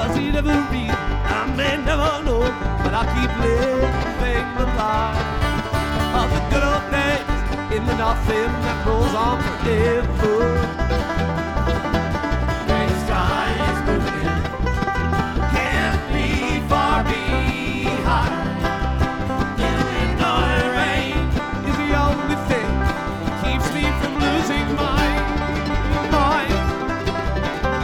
Was he never real? I may never know, but I keep living the life of the good old days in the nothing that goes on forever.